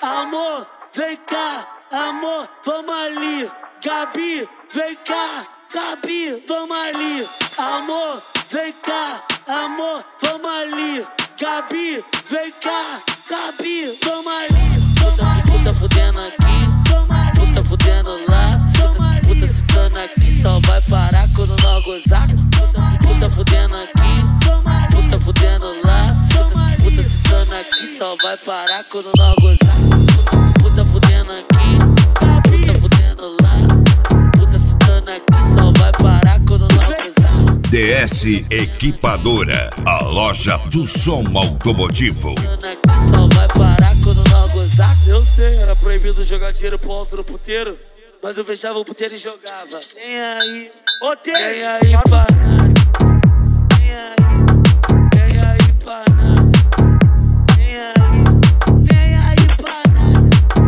amor, vem cá, amor, vamos ali. Gabi, vem cá, Gabi, vamos ali. Amor, vem cá, amor, vamos ali. Gabi, vem cá, Gabi, vamos ali. Puta fudendo aqui, puta fudendo lá. Puta citando aqui, só vai parar quando nós gozar. Puta fudendo aqui, puta fudendo lá. Puta citando aqui, só vai parar quando nós gozar. Puta fudendo aqui, puta fudendo lá. Puta citando aqui, só vai parar quando nós gozar. DS Equipadora, a loja do som automotivo. Aqui só vai parar quando nós gozar. Eu sei, era proibido jogar dinheiro pro alto do puteiro, mas eu fechava o puteiro e jogava. Vem aí, ô tem aí pra nada. Vem aí pra nada. Vem aí pra nada.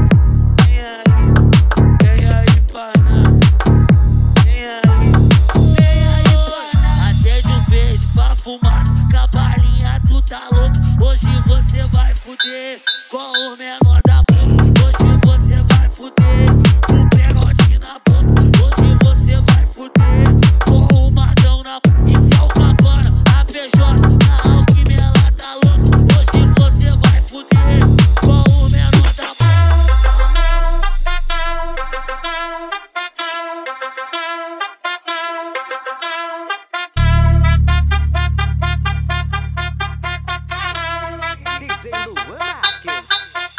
Vem aí pra nada. Vem aí pra nada. Acende um verde pra fumaça, cavalinha, tu tá louco. Hoje você vai fuder com o menor da boca. Hoje você vai fuder com o pegote na boca. Hoje você vai fuder com o Marcão na boca. Isso é o Cabana, a PJ, a Alquimia, ela tá louca. Hoje você vai fuder com o menor da boca. DJ Luan Marques.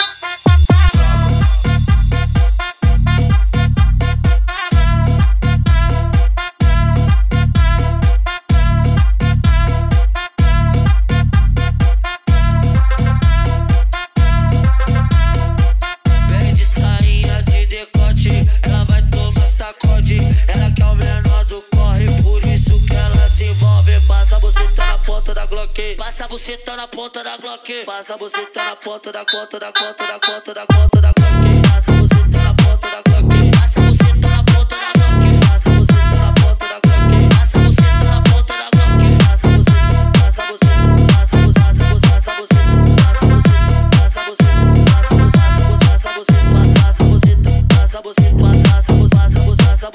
Vem de sainha de decote, ela vai tomar sacode. Ela quer o menor do corre, por isso que ela se envolve. Passa a buceta na ponta da Glock. Passa a buceta na ponta da Glock. Passa a buceta na ponta da conta da conta da conta da conta da Glock. Passa a buceta na ponta da Glock. Passa a buceta na ponta da Glock. Passa a buceta na ponta da Glock. Passa a buceta na ponta da Glock. Passa a buceta, passa a buceta, passa a buceta, passa a buceta, passa a buceta, passa a buceta, passa a buceta, passa a buceta, passa a buceta, passa a buceta, passa a buceta, passa a buceta, passa a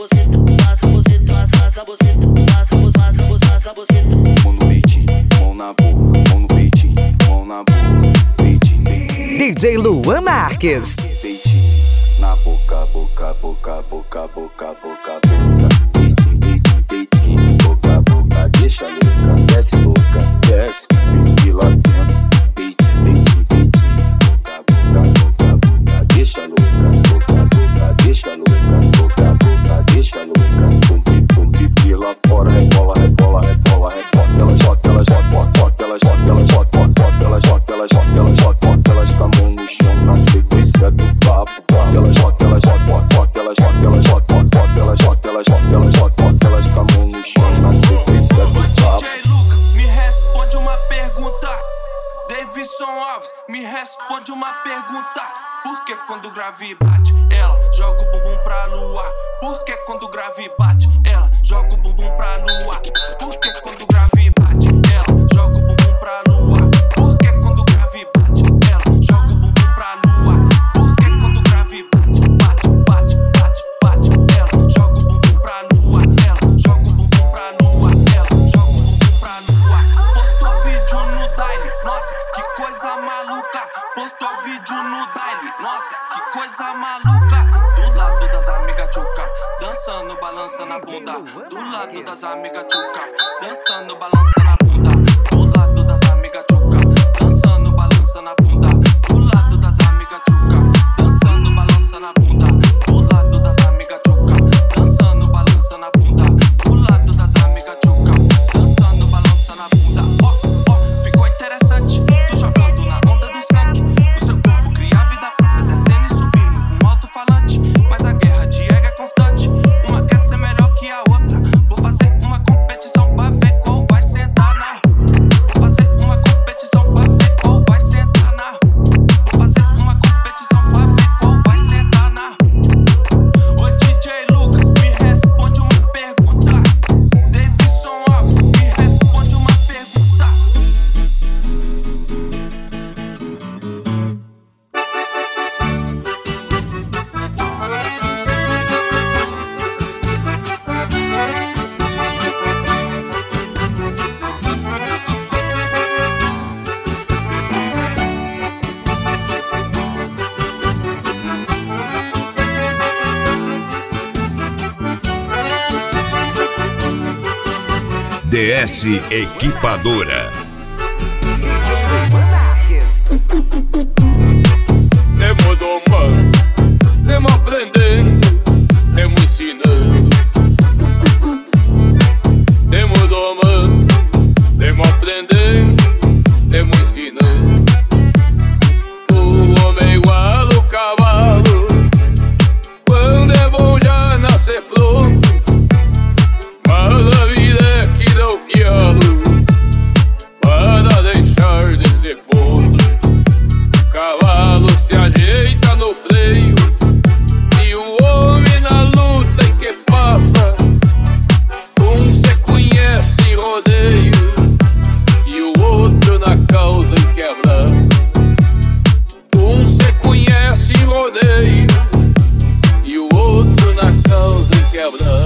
buceta. Mão no peitinho, mão na boca, mão no peitinho, mão na boca, peitinho, DJ Luan Marques. peitinho, na boca, boca, boca, boca, boca, boca, boca, peitinho, peitinho, peitinho, boca, boca, deixa louca, desce louca, desce, pique lá dentro, peitinho, peitinho, peitinho, boca, boca, boca, boca, deixa louca, boca, boca, deixa louca, boca, boca, deixa louca, com pipi lá fora, rebola, rebola, rebola, rebola, ela joga, ela joga, bota, ela joga, ela joga, bota, ela joga, ela joga, ela joga, bota, ela com a mão no chão na sequência do papo, ela joga, ela joga, bota, ela joga, ela joga, bota, ela joga, ela joga, ela joga, bota, ela com a mão no chão na sequência do papo. DJ Lucas, me responde uma pergunta. Davidson Alves, me responde uma pergunta. Por que quando o grave bate, ela joga o bumbum pra lua? Por que quando o grave bate, ela joga o bumbum pra lua? Por que quando o grave bate, ela joga o bumbum pra lua? Por que quando o grave bate, ela joga o bumbum pra lua? Por que quando o grave bate, bate, bate, bate, bate, ela joga o bumbum pra lua? Ela joga o bumbum pra lua? Ela joga o bumbum pra lua? Postou vídeo no Daily, nossa, que coisa maluca. Postou vídeo no Daily, nossa, que coisa maluca. Do lado das amigas tchuca, dançando, balançando a bunda. Do lado das amigas tchuca, dançando, balançando a bunda. Do lado das amigas tchuca, dançando, balançando a bunda. Do lado das amigas tchuca, dançando, balançando a bunda. Do lado das amigas tchuca, dançando, balançando a bunda. Do lado das amigas tchuca, dançando, balançando a bunda. Ó, ó, ficou interessante, tô jogando na onda do skunk. O seu corpo cria vida própria, descendo e subindo com alto-falante. Mas a guerra de ego é constante, uma quer ser melhor que a outra. Vou fazer uma competição pra ver qual vai sentar na. Vou fazer uma competição pra ver qual vai sentar na. DS Equipadora. Luan Marques. Temos domando, temos aprendendo, temos ensinando. Temos domando, temos aprendendo, temos ensinando. O homem é igual ao cavalo, quando é bom já nascer pronto. Mas a vida é que dá o pialo para deixar de ser ponto. Cavalo se ajeita no freio e o homem na luta em que passa. Um se conhece em rodeio e o outro na causa em que abraça. Um se conhece em rodeio e o outro na causa em que abraça.